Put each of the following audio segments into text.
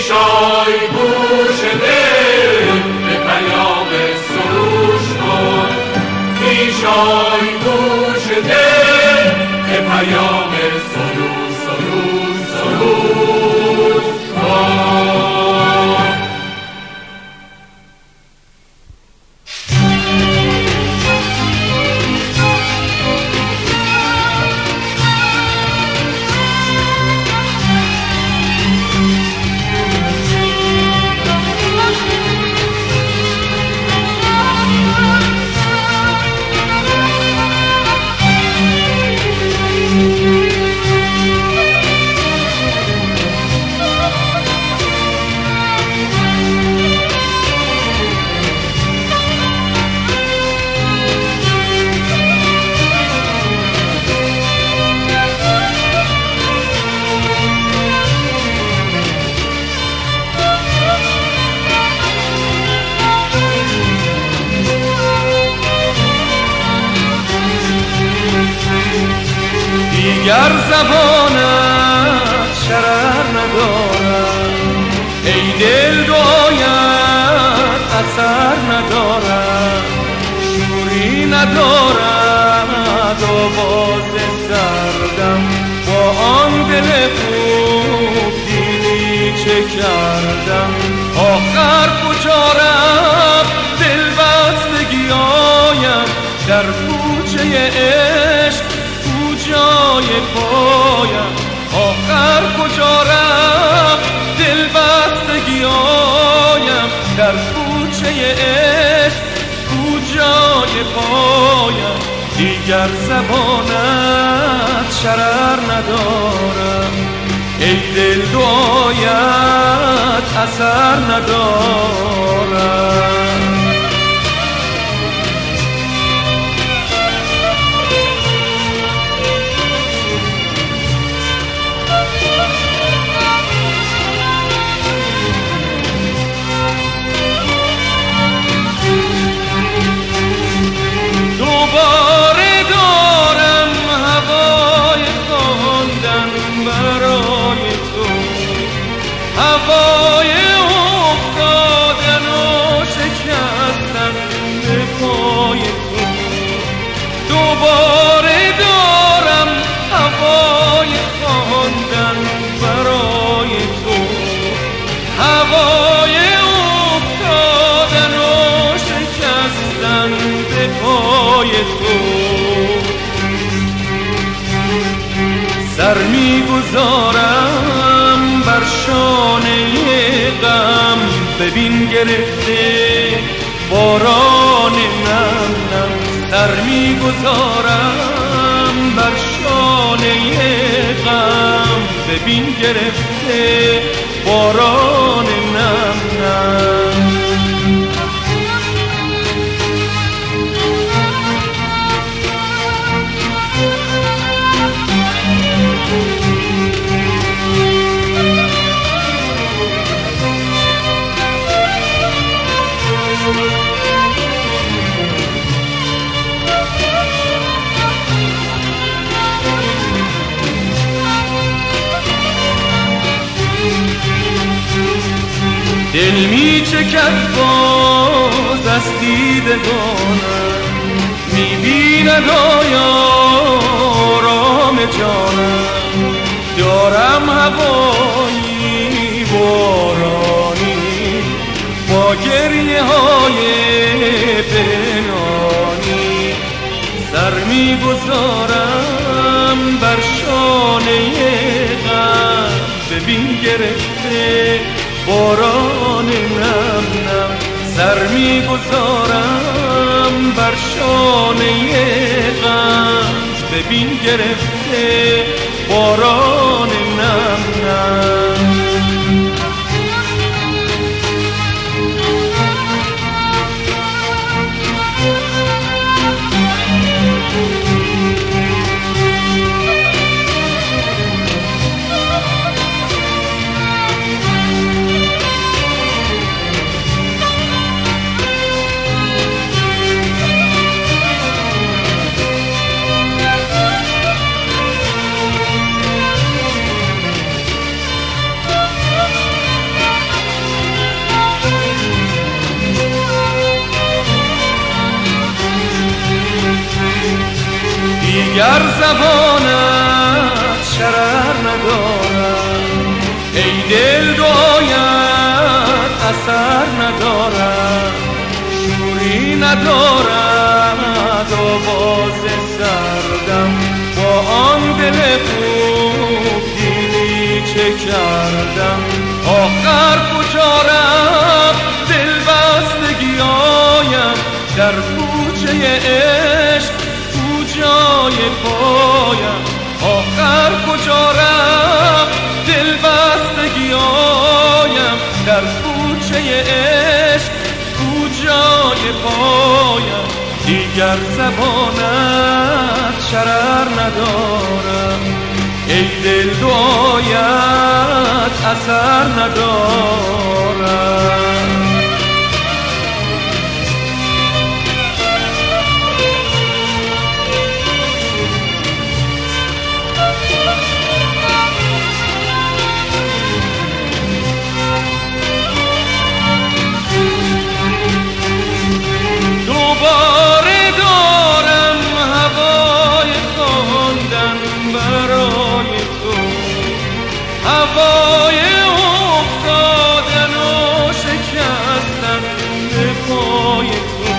پیشای گوش دل به پیام سروش کن، پیشای گوش دل به پیام سروش سروش سروش کن. دیگر زبانت شرر ندارد، ای دل دعایت اثر ندارد، شوری ندارد آواز سردم، با آن دل خوب دیدی چه کردم. آخر کجا رفت دل بستگیایم، در کوچه عشق جای پایم. آخر کجا رفت دل بستگیایم، در کوچه عشق کجای پایم. دیگر زبانت شرر ندارم، ای دل دعایت اثر ندارم. دوباره دارم هوای خواندن برای تو، هوای افتادن و شکستن به پای تو. دوباره دارم هوای خواندن برای تو، هوای افتادن و شکستن به پای تو. سر میگذارم بر شانه غم، ببین گرفته باران نم نم. سر میگذارم بر شانه غم، ببین گرفته باران نم نم. دل می چکد باز از دیدگانم، می بیند آرام جانم. دارم هوایی بارانی با گریه های پنهانی. سر می گذارم بر شانه غم، ببین گرفته باران نم نم. سر میگذارم بر شانه غم، ببین گرفته باران نم نم. دیگر زبانت شرر ندارد، ای دل دعایت اثر ندارد، شوری ندارد آواز سردم، با آن دل خوب دیدی چه کردم، آخر کجا رفت دل بستگیایم، در کوچه عشق کجای پایم، آخر کجا رفت دل بستگیایم، در کوچه عشق کجای پایم، دیگر زبانت شرر ندارم، ای دل دعایت اثر ندارم. دوباره دارم هوای خواندن برای تو، هوای افتادن و شکستن به پای تو،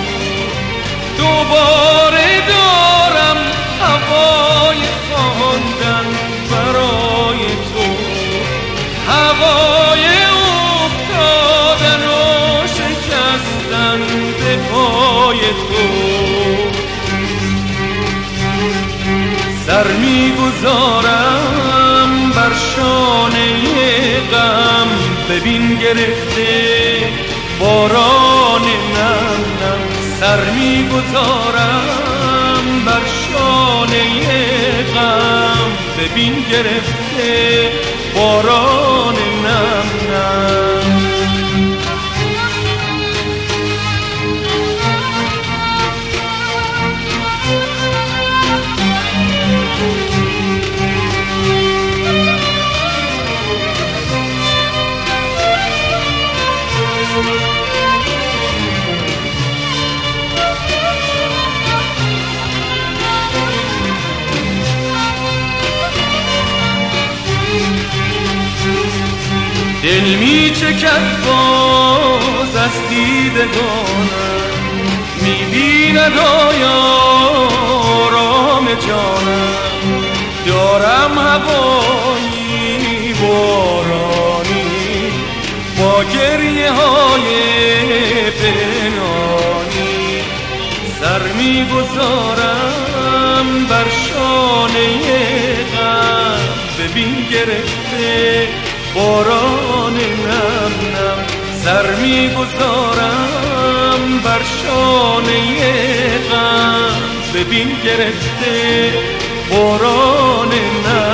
دوباره دارم هوای خواندن برای تو، هوای افتادن و شکستن به پای تو، سر میگذارم بر شانه غم، ببین گرفته باران نم نم، سر میگذارم بر شانه غم، ببین گرفته باران نم نم. دل می چکد باز از دیدگانم، می بیند آرام جانم، دارم هوایی بارانی با گریه های پنهانی، سر می گذارم بر شانه غم، ببین گرفته باران نم نم، سر میگذارم بر شانه غم، ببین گرفته باران نم